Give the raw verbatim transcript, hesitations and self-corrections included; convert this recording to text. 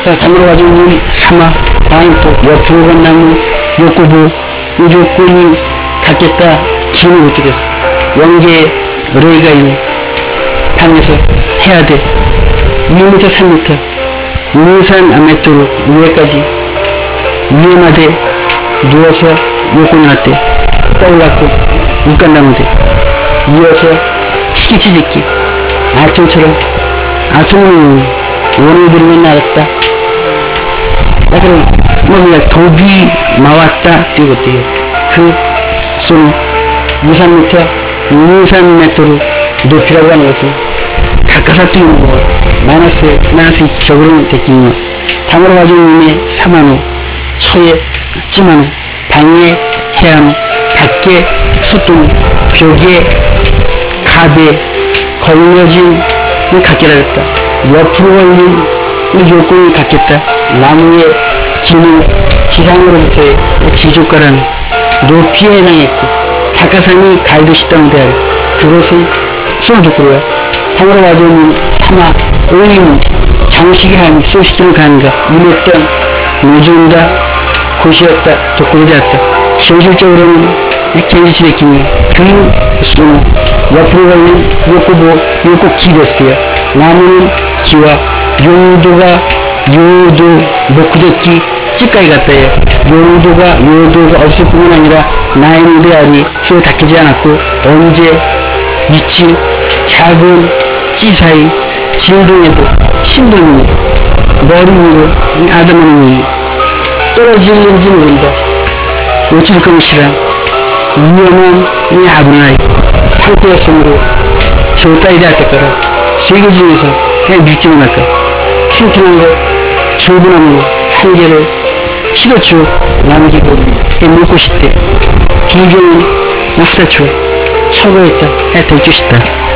담으로 가지고 사마, 방토, 옆으로 간 나무, 욕구부, 요꾼이 갖겠다. 기는 어떻게 됐어? 영계 레이가 있는 방에서 해야 돼. 이 미터, 삼 미터. 우산 아메토로 위에까지 위험하대. 누워서 욕구는 할때 떠올랐고 육간나무 돼. 이어서 치기치짓기 아톰처럼 아톰은 원을 부르면 나갔다. 야 그럼 뭐 그냥 dob이 나왔다 뛰고 뛰어. 그 소는 이삼 미터, 이삼 미터로 높이라고 하는 것은 가까사 뛰는 거 마이너스 마이너스 격으로 됐긴 거. 담으로 가지고 있는 사만호 초에 찜한호 방에 해안호 밖에 소똥 벽에 갑에 걸려진 갖게라 했다. 옆으로 걸린 요건이 갖겠다. 나무의 기능 지상으로부터의 지조가라는 높이에 해당했고 가까산이 갈듯이 떠는데 그것은 쏘두꾸로야. 담으로 가져오는 사마 올림 장식이 하니 쏘시기를 가는가 임했던 노조인다 곳이었다. 독구로 되었다. 현실적으로는 겐지시 됐기니 그 쏘는 옆으로 걸린 욕구보 욕구기 됐어요. 나무는 기와 용도가 요도 목구대기 찌까지 갔다요. 용도가 요도가 없을 뿐만 아니라 나의 무대알이 쇠에 닦이지 않았고 언제 미친 작은 찌사이 진동에도 신동이 머리 위로 아담하는 떨어지는지 모른다. 어쩔 것이라 위험한 이 아브나이 상태였으므로 저 따위 될 때까라 세계 중에서 그냥 믿기만 할까. 튼튼한 거 조분한 거 한 개를 실어주 남기고 먹고 싶대. 비경은 나스다쳐 처거했다. 해 될 것이다.